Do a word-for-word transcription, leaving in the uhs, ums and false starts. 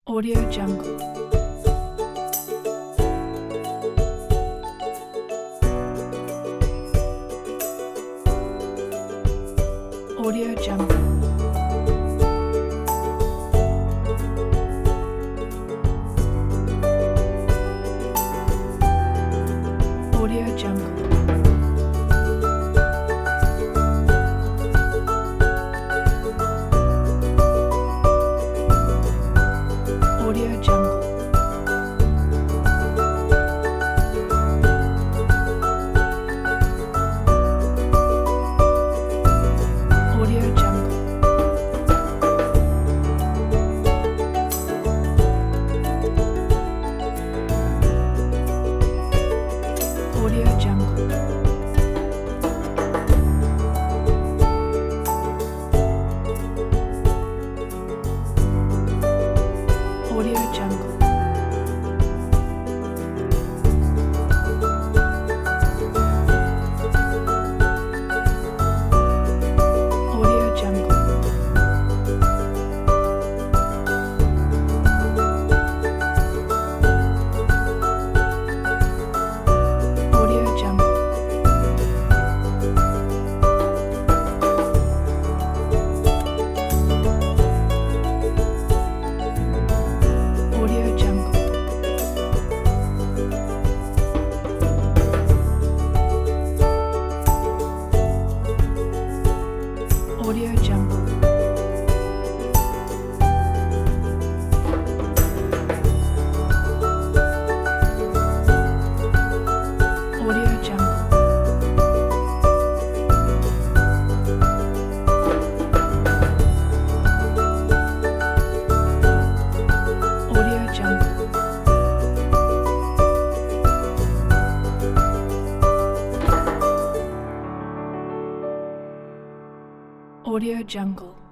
Audio Jungle. Audio Jungle. Audio Jungle. Audio Jungle. Audio Jungle. Audio Jungle. Audio Jungle. Audio Jungle. Audio Jungle. Audio Jungle. Audio Jungle. Audio Jungle. Audio Jungle. Audio Jungle.